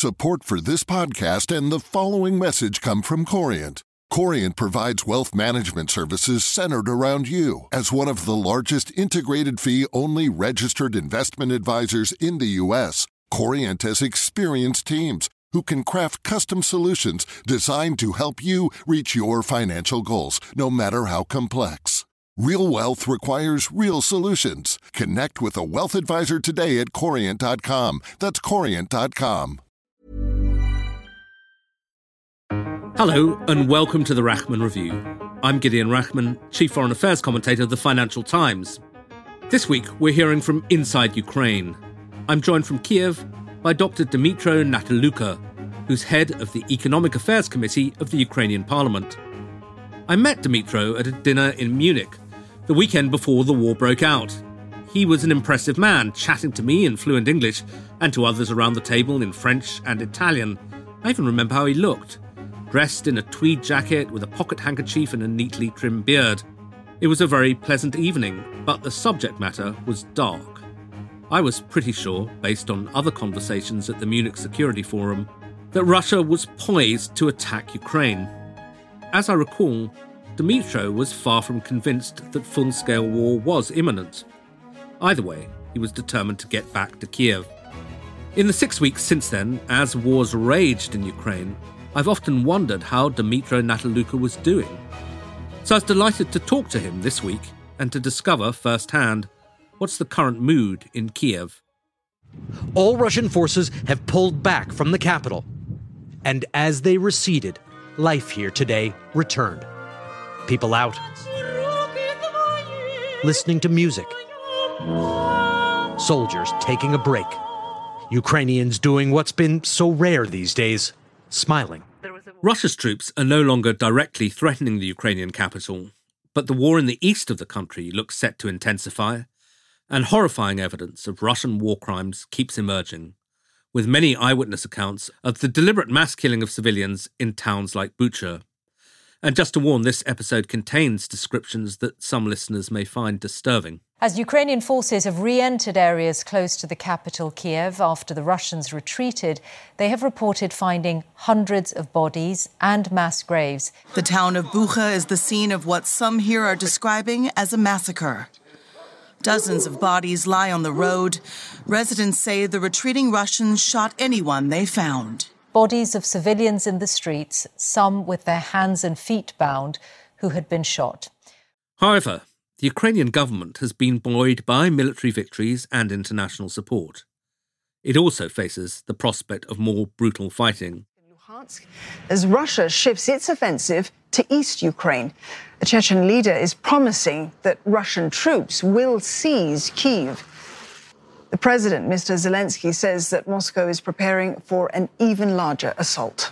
Support for this podcast and the following message come from Corient. Corient provides wealth management services centered around you. As one of the largest integrated fee-only registered investment advisors in the U.S., Corient has experienced teams who can craft custom solutions designed to help you reach your financial goals, no matter how complex. Real wealth requires real solutions. Connect with a wealth advisor today at Corient.com. That's Corient.com. Hello and welcome to the Rachman Review. I'm Gideon Rachman, Chief Foreign Affairs Commentator of the Financial Times. This week we're hearing from inside Ukraine. I'm joined from Kiev by Dr. Dmytro Natalyuka, who's head of the Economic Affairs Committee of the Ukrainian Parliament. I met Dmytro at a dinner in Munich the weekend before the war broke out. He was an impressive man, chatting to me in fluent English and to others around the table in French and Italian. I even remember how he looked. Dressed in a tweed jacket with a pocket handkerchief and a neatly trimmed beard. It was a very pleasant evening, but the subject matter was dark. I was pretty sure, based on other conversations at the Munich Security Forum, that Russia was poised to attack Ukraine. As I recall, Dmytro was far from convinced that full-scale war was imminent. Either way, he was determined to get back to Kiev. In the 6 weeks since then, as wars raged in Ukraine, I've often wondered how Dmytro Natalyuka was doing. So I was delighted to talk to him this week and to discover firsthand what's the current mood in Kiev. All Russian forces have pulled back from the capital. And as they receded, life here today returned. People out, listening to music. Soldiers taking a break. Ukrainians doing what's been so rare these days, smiling. Russia's troops are no longer directly threatening the Ukrainian capital, but the war in the east of the country looks set to intensify, and horrifying evidence of Russian war crimes keeps emerging, with many eyewitness accounts of the deliberate mass killing of civilians in towns like Bucha. And just to warn, this episode contains descriptions that some listeners may find disturbing. As Ukrainian forces have re-entered areas close to the capital, Kiev, after the Russians retreated, they have reported finding hundreds of bodies and mass graves. The town of Bucha is the scene of what some here are describing as a massacre. Dozens of bodies lie on the road. Residents say the retreating Russians shot anyone they found. Bodies of civilians in the streets, some with their hands and feet bound, who had been shot. However, the Ukrainian government has been buoyed by military victories and international support. It also faces the prospect of more brutal fighting. As Russia shifts its offensive to East Ukraine, the Chechen leader is promising that Russian troops will seize Kyiv. The president, Mr. Zelensky, says that Moscow is preparing for an even larger assault.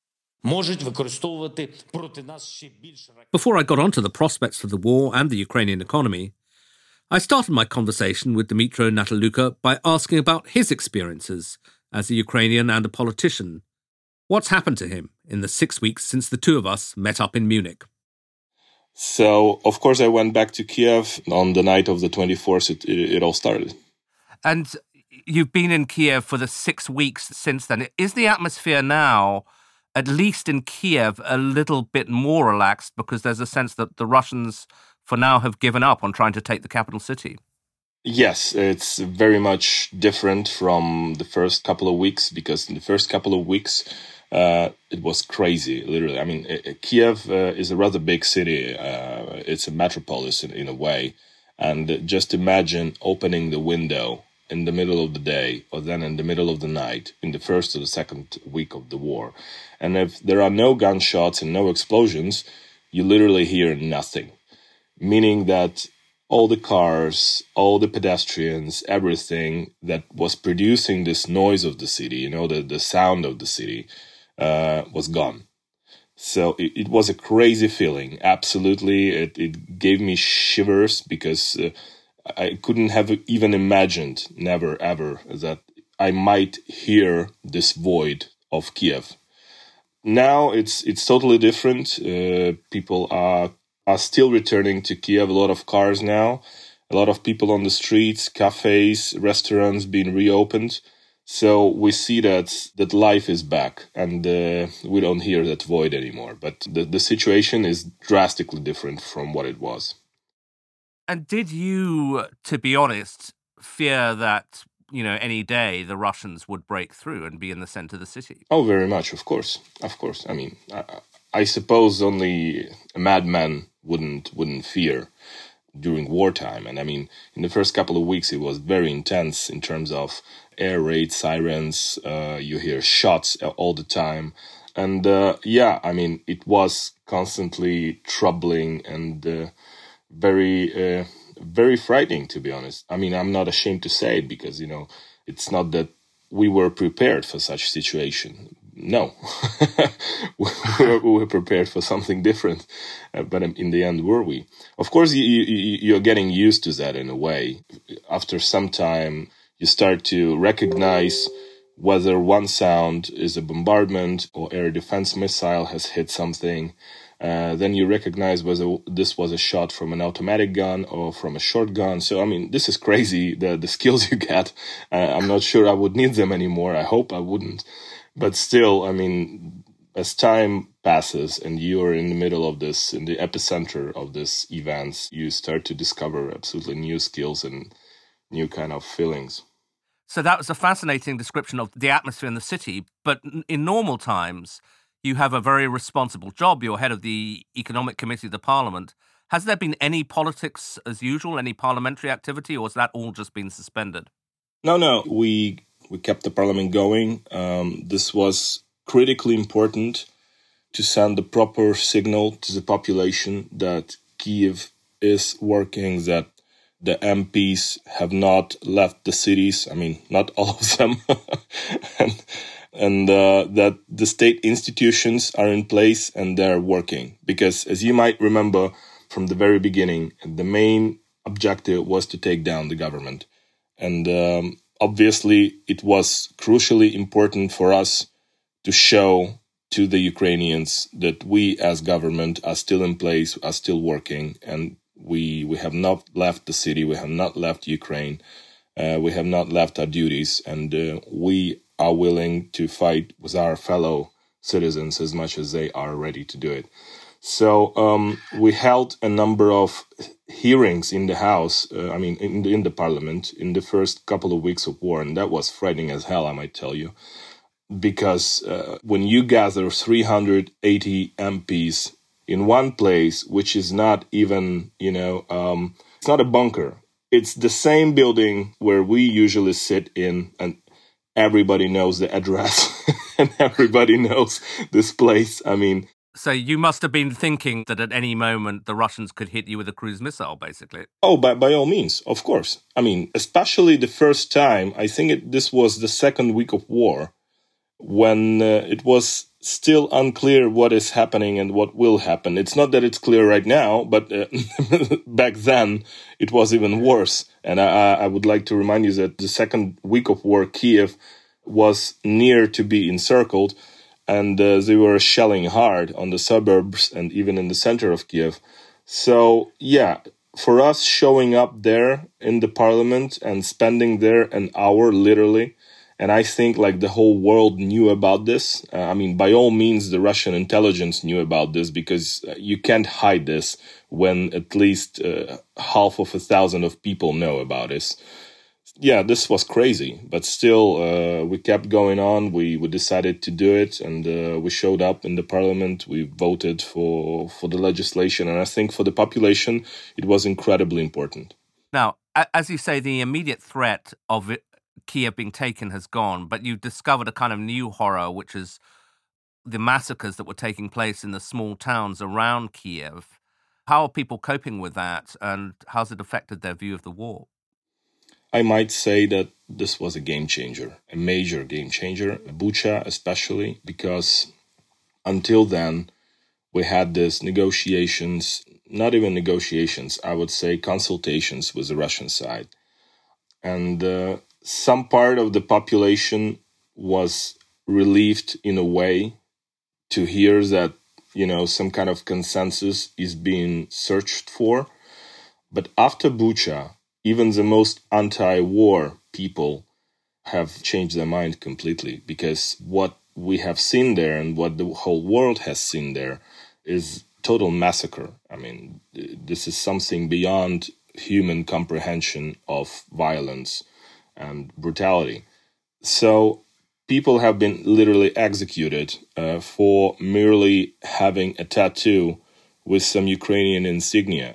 Before I got onto the prospects for the war and the Ukrainian economy, I started my conversation with Dmytro Natalyuka by asking about his experiences as a Ukrainian and a politician. What's happened to him in the 6 weeks since the two of us met up in Munich? So, of course, I went back to Kiev on the night of the 24th. It all started. And you've been in Kiev for the 6 weeks since then. Is the atmosphere now, at least in Kiev, a little bit more relaxed because there's a sense that the Russians, for now, have given up on trying to take the capital city? Yes, it's very much different from the first couple of weeks, because in the first couple of weeks, it was crazy, literally. I mean, Kiev is a rather big city. It's a metropolis in a way. And just imagine opening the window in the middle of the day or then in the middle of the night in the first or the second week of the war. And if there are no gunshots and no explosions, you literally hear nothing. Meaning that all the cars, all the pedestrians, everything that was producing this noise of the city, the sound of the city, was gone. So it was a crazy feeling. Absolutely. It gave me shivers because I couldn't have even imagined, never, ever, that I might hear this void of Kiev. Now it's totally different. People are still returning to Kiev. A lot of cars now, a lot of people on the streets, cafes, restaurants being reopened. So we see that life is back, and we don't hear that void anymore. But the situation is drastically different from what it was. And did you, to be honest, fear that, any day the Russians would break through and be in the center of the city? Oh, very much, of course. Of course. I mean, I suppose only a madman wouldn't fear during wartime. And I mean, in the first couple of weeks, it was very intense in terms of air raid sirens. You hear shots all the time. And I mean, it was constantly troubling and very, very frightening, to be honest. I mean, I'm not ashamed to say it because, it's not that we were prepared for such situation. No, we were prepared for something different. But in the end, were we? Of course, you're getting used to that in a way. After some time, you start to recognize whether one sound is a bombardment or air defense missile has hit something. Then you recognize whether this was a shot from an automatic gun or from a short gun. So, I mean, this is crazy, the skills you get. I'm not sure I would need them anymore. I hope I wouldn't. But still, I mean, as time passes and you're in the middle of this, in the epicenter of this events, you start to discover absolutely new skills and new kind of feelings. So that was a fascinating description of the atmosphere in the city. But in normal times, you have a very responsible job. You're head of the Economic Committee of the Parliament. Has there been any politics as usual, any parliamentary activity, or has that all just been suspended? No. We kept the parliament going. This was critically important to send the proper signal to the population that Kyiv is working, that the MPs have not left the cities. I mean, not all of them. and that the state institutions are in place and they're working. Because as you might remember from the very beginning, the main objective was to take down the government. And obviously, it was crucially important for us to show to the Ukrainians that we as government are still in place, are still working, and we have not left the city, we have not left Ukraine, we have not left our duties, and we are willing to fight with our fellow citizens as much as they are ready to do it. So we held a number of hearings in the House, in the Parliament, in the first couple of weeks of war, and that was frightening as hell, I might tell you, because when you gather 380 MPs in one place, which is not even, it's not a bunker. It's the same building where we usually sit in, and everybody knows the address, and everybody knows this place. I mean, so you must have been thinking that at any moment the Russians could hit you with a cruise missile, basically. Oh, by all means, of course. I mean, especially the first time, I think this was the second week of war, when it was still unclear what is happening and what will happen. It's not that it's clear right now, but back then it was even worse. And I would like to remind you that the second week of war, Kyiv was near to be encircled, and they were shelling hard on the suburbs and even in the center of Kyiv. So, yeah, for us showing up there in the parliament and spending there an hour, literally, and I think like the whole world knew about this. By all means, the Russian intelligence knew about this, because you can't hide this when at least 1,500 of people know about this. Yeah, this was crazy, but still, we kept going on. We decided to do it, and we showed up in the parliament. We voted for the legislation, and I think for the population, it was incredibly important. Now, as you say, the immediate threat of Kyiv being taken has gone, but you've discovered a kind of new horror, which is the massacres that were taking place in the small towns around Kyiv. How are people coping with that, and how's it affected their view of the war? I might say that this was a game changer, a major game changer, Bucha especially, because until then we had these negotiations, not even negotiations, I would say consultations with the Russian side. And some part of the population was relieved in a way to hear that, some kind of consensus is being searched for. But after Bucha, even the most anti-war people have changed their mind completely, because what we have seen there and what the whole world has seen there is total massacre. I mean, this is something beyond human comprehension of violence and brutality. So people have been literally executed for merely having a tattoo with some Ukrainian insignia.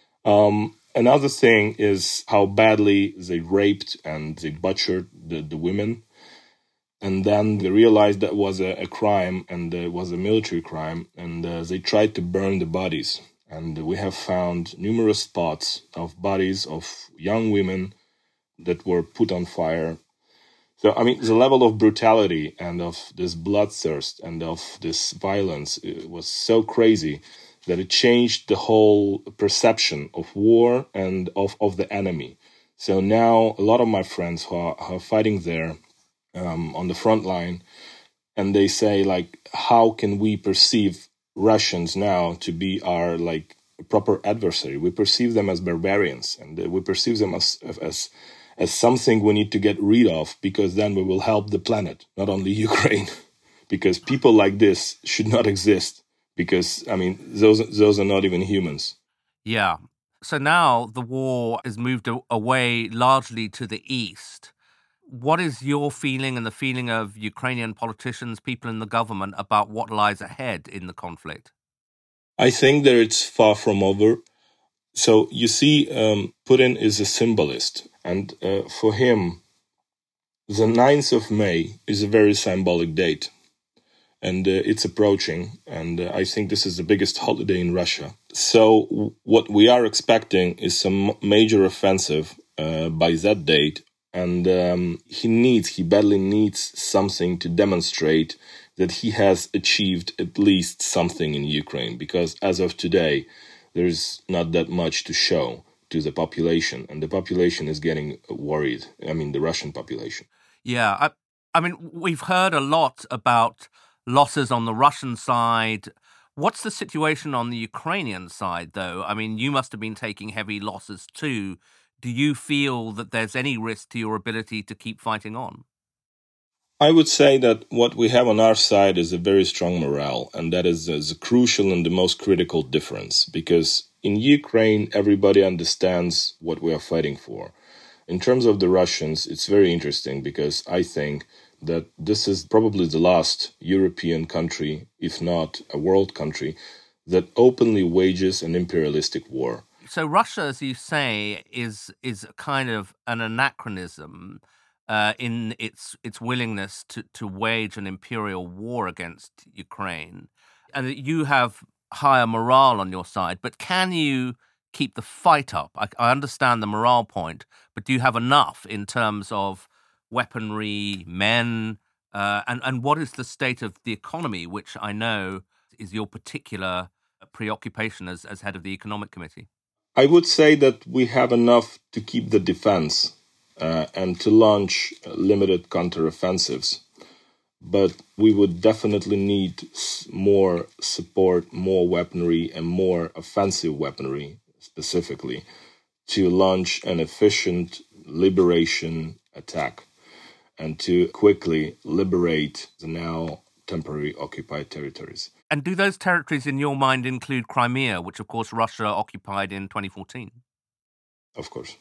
Another thing is how badly they raped and they butchered the women. And then they realized that was a crime, and it was a military crime, and they tried to burn the bodies. And we have found numerous spots of bodies of young women that were put on fire. So, I mean, the level of brutality and of this bloodthirst and of this violence was so crazy that it changed the whole perception of war and of the enemy. So now a lot of my friends who are fighting there on the front line, and they say, like, how can we perceive Russians now to be our, like, proper adversary? We perceive them as barbarians, and we perceive them as something we need to get rid of, because then we will help the planet, not only Ukraine. Because people like this should not exist, because, I mean, those are not even humans. Yeah. So now the war is moved away largely to the east. What is your feeling and the feeling of Ukrainian politicians, people in the government, about what lies ahead in the conflict? I think that it's far from over. So you see, Putin is a symbolist. And for him, the 9th of May is a very symbolic date. And it's approaching. And I think this is the biggest holiday in Russia. So what we are expecting is some major offensive by that date. And he badly needs something to demonstrate that he has achieved at least something in Ukraine. Because as of today, there's not that much to show to the population. And the population is getting worried. I mean, the Russian population. Yeah. I mean, we've heard a lot about losses on the Russian side. What's the situation on the Ukrainian side, though? I mean, you must have been taking heavy losses too. Do you feel that there's any risk to your ability to keep fighting on? I would say that what we have on our side is a very strong morale, and that is the crucial and the most critical difference, because in Ukraine, everybody understands what we are fighting for. In terms of the Russians, it's very interesting, because I think that this is probably the last European country, if not a world country, that openly wages an imperialistic war. So Russia, as you say, is kind of an anachronism in its willingness to wage an imperial war against Ukraine, and that you have higher morale on your side. But can you keep the fight up? I understand the morale point, but do you have enough in terms of weaponry, men, and what is the state of the economy, which I know is your particular preoccupation as head of the Economic Committee? I would say that we have enough to keep the defense and to launch limited counteroffensives. But we would definitely need more support, more weaponry, and more offensive weaponry, specifically, to launch an efficient liberation attack and to quickly liberate the now temporarily occupied territories. And do those territories, in your mind, include Crimea, which, of course, Russia occupied in 2014? Of course.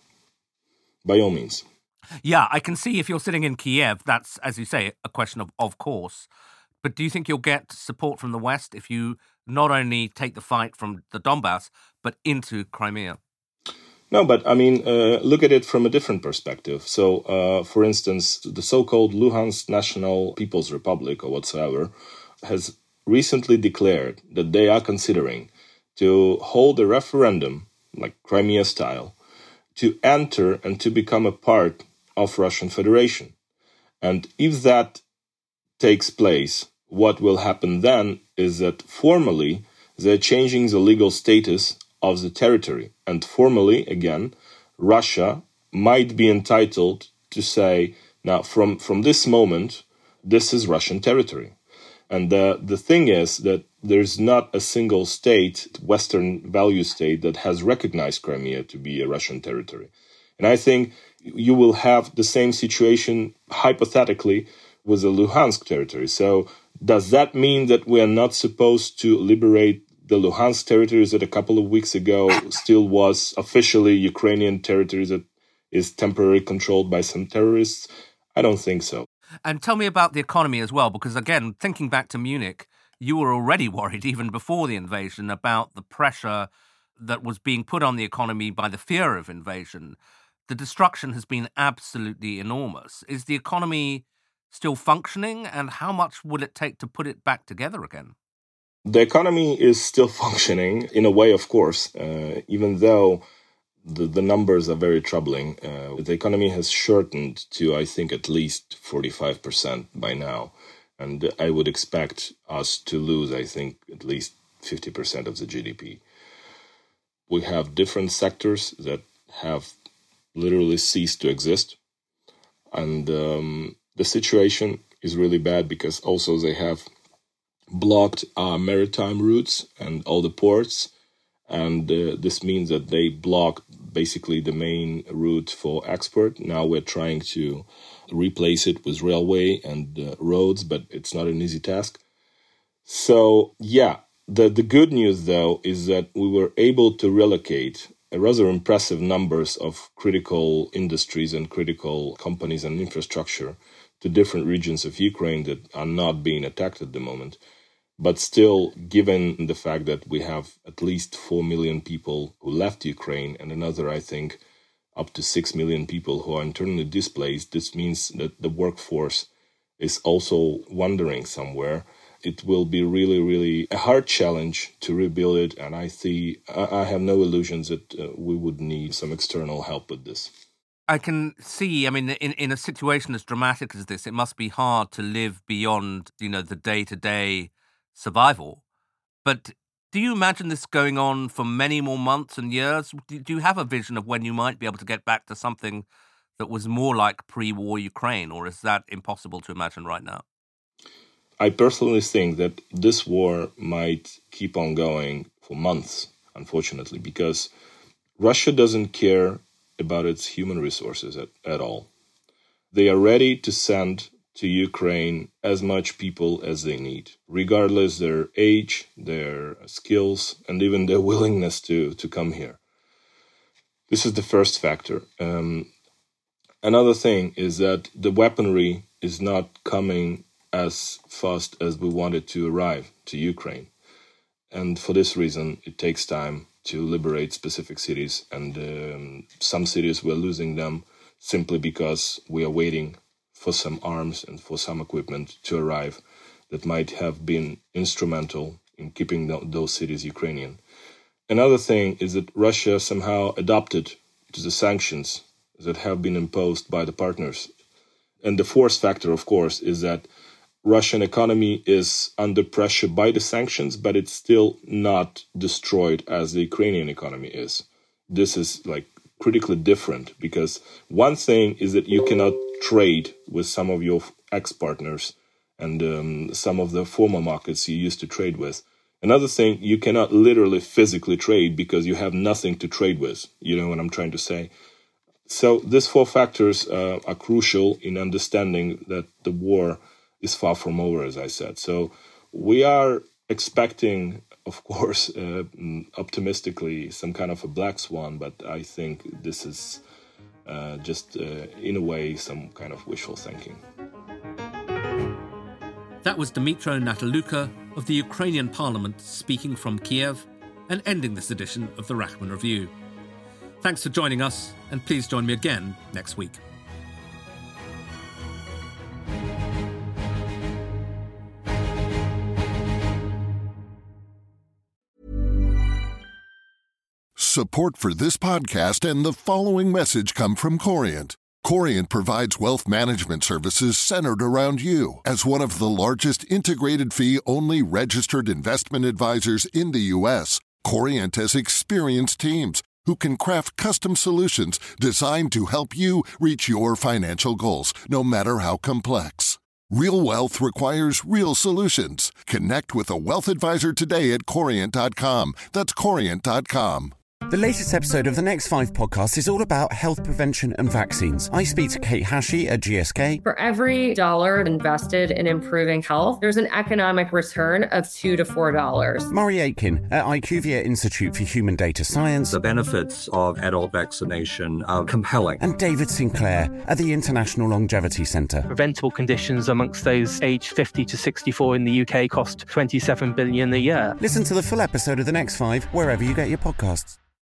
By all means. Yeah, I can see if you're sitting in Kiev, that's, as you say, a question of course. But do you think you'll get support from the West if you not only take the fight from the Donbass, but into Crimea? No, but I mean, look at it from a different perspective. So, for instance, the so-called Luhansk National People's Republic, or whatsoever, has recently declared that they are considering to hold a referendum, like Crimea style, to enter and to become a part of Russian Federation. And if that takes place, what will happen then is that formally they're changing the legal status of the territory. And formally, again, Russia might be entitled to say, now, from this moment, this is Russian territory. And the thing is that there's not a single state, Western value state, that has recognized Crimea to be a Russian territory. And I think you will have the same situation, hypothetically, with the Luhansk territory. So does that mean that we are not supposed to liberate the Luhansk territories that a couple of weeks ago still was officially Ukrainian territories that is temporarily controlled by some terrorists? I don't think so. And tell me about the economy as well, because again, thinking back to Munich, you were already worried even before the invasion about the pressure that was being put on the economy by the fear of invasion. The destruction has been absolutely enormous. Is the economy still functioning, and how much will it take to put it back together again? The economy is still functioning in a way, of course, even though the numbers are very troubling. The economy has shortened to, I think, at least 45% by now. And I would expect us to lose, I think, at least 50% of the GDP. We have different sectors that have literally ceased to exist. And the situation is really bad because also they have blocked our maritime routes and all the ports. And this means that they block basically the main route for export. Now we're trying to replace it with railway and roads, but it's not an easy task. So, yeah, the good news, though, is that we were able to relocate a rather impressive numbers of critical industries and critical companies and infrastructure to different regions of Ukraine that are not being attacked at the moment. But still, given the fact that we have at least 4 million people who left Ukraine and another, I think, up to 6 million people who are internally displaced, this means that the workforce is also wandering somewhere. It will be really, really a hard challenge to rebuild it. And I have no illusions that we would need some external help with this. I can see, I mean, in a situation as dramatic as this, it must be hard to live beyond, the day-to-day survival. But do you imagine this going on for many more months and years? Do you have a vision of when you might be able to get back to something that was more like pre-war Ukraine, or is that impossible to imagine right now? I personally think that this war might keep on going for months, unfortunately, because Russia doesn't care about its human resources at all. They are ready to send to Ukraine as much people as they need, regardless their age, their skills, and even their willingness to come here. This is the first factor. Another thing is that the weaponry is not coming as fast as we want it to arrive to Ukraine. And for this reason, it takes time to liberate specific cities. And some cities, we're losing them simply because we are waiting for some arms and for some equipment to arrive that might have been instrumental in keeping those cities Ukrainian. Another thing is that Russia somehow adopted to the sanctions that have been imposed by the partners. And the fourth factor, of course, is that Russian economy is under pressure by the sanctions, but it's still not destroyed as the Ukrainian economy is. This is critically different because one thing is that you cannot trade with some of your ex-partners and some of the former markets you used to trade with. Another thing, you cannot literally physically trade because you have nothing to trade with. You know what I'm trying to say? So these four factors are crucial in understanding that the war is far from over, as I said. So we are expecting, of course, optimistically, some kind of a black swan, but I think this is just, in a way, some kind of wishful thinking. That was Dmytro Nataluka of the Ukrainian Parliament speaking from Kiev and ending this edition of the Rachman Review. Thanks for joining us, and please join me again next week. Support for this podcast and the following message come from Corient. Corient provides wealth management services centered around you. As one of the largest integrated fee-only registered investment advisors in the U.S., Corient has experienced teams who can craft custom solutions designed to help you reach your financial goals, no matter how complex. Real wealth requires real solutions. Connect with a wealth advisor today at Corient.com. That's Corient.com. The latest episode of the Next 5 podcast is all about health prevention and vaccines. I speak to Kate Hashey at GSK. For every dollar invested in improving health, there's an economic return of $2 to $4. Murray Aitken at IQVIA Institute for Human Data Science. The benefits of adult vaccination are compelling. And David Sinclair at the International Longevity Centre. Preventable conditions amongst those aged 50 to 64 in the UK cost $27 billion a year. Listen to the full episode of the Next 5 wherever you get your podcasts.